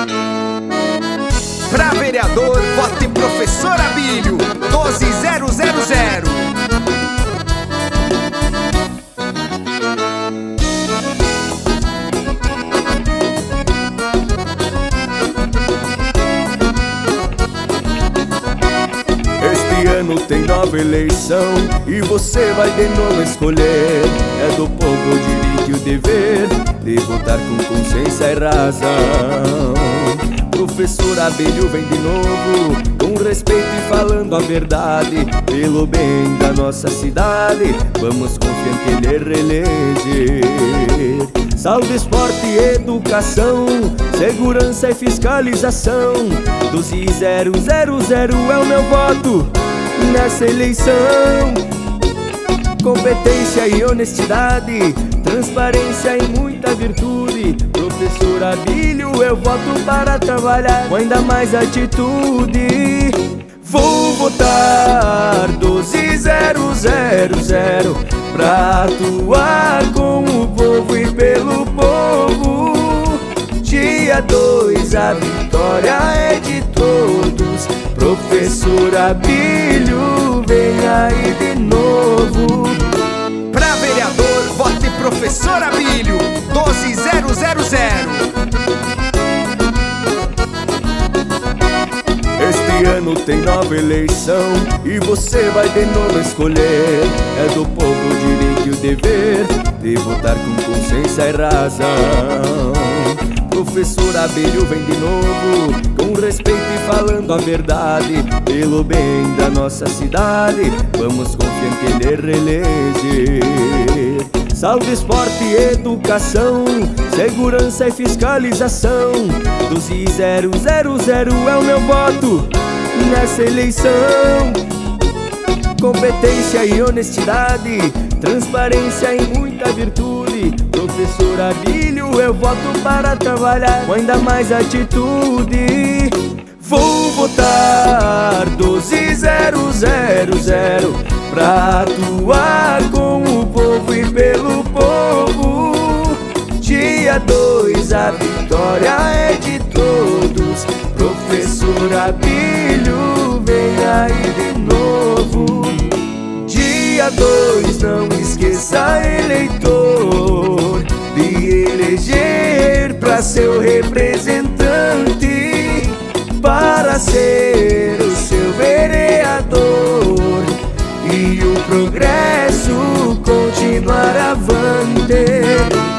Pra vereador, vote Professor Abílio 12000. Este ano tem nova eleição e você vai de novo escolher. É do povo o direito e o dever de votar com consciência e razão. Professor Abílio vem de novo, com respeito e falando a verdade, pelo bem da nossa cidade, vamos confiar que ele reeleger. Saúde, esporte e educação, segurança e fiscalização, 12000 é o meu voto nessa eleição. Competência e honestidade, transparência e muita virtude, Professor Abílio eu voto para trabalhar com ainda mais atitude. Vou votar 12000 pra atuar com o povo e pelo povo. Dia 2 a vitória é de todos, Professor Abílio vem aí de novo. Pra vereador, vote Professor Abílio 12000. Este ano tem nova eleição e você vai de novo escolher. É do povo o direito e o dever de votar com consciência e razão. Professor Abílio vem de novo, com respeito e falando a verdade, pelo bem da nossa cidade, vamos confiar que ele reeleger. Saúde, esporte e educação, segurança e fiscalização, 12000 é o meu voto nessa eleição. Competência e honestidade, transparência e muita virtude, Professor Abílio eu voto para trabalhar com ainda mais atitude. Vou votar 12000 pra atuar com o povo e pelo povo. Dia 2 a vitória é de todos, Professor Abílio vem aí de novo. Dia 2 não esqueça, eleitor, de eleger pra seu representante, para ser o seu vereador e o progresso continuar avante.